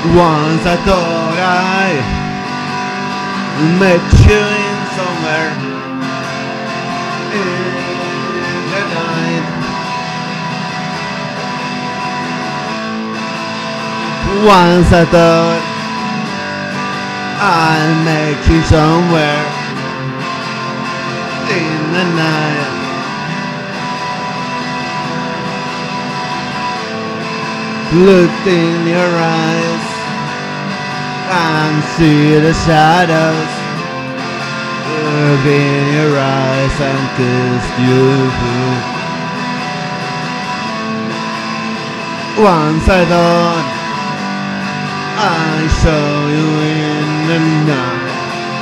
Once I thought I met you in somewhere in the night. Once I thought I'd met you somewhere in the night. Looked in your eyes and see the shadows. Look in your eyes and kissed you. Once I thought I saw you in the night.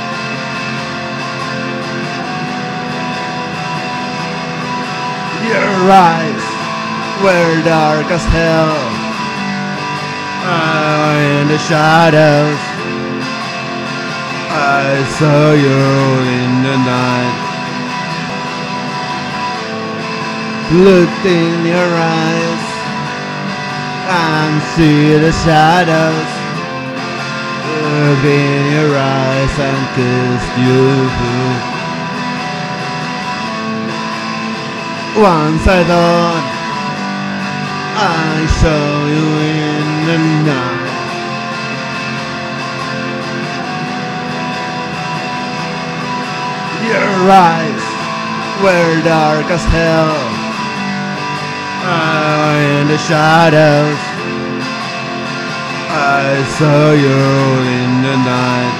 Your eyes were dark as hell. In the shadows, I saw you in the night. Looked in your eyes and see the shadows. Looked in your eyes and kissed you. Once I thought I saw you in the night. Your eyes were dark as hell. In the shadows, I saw you in the night.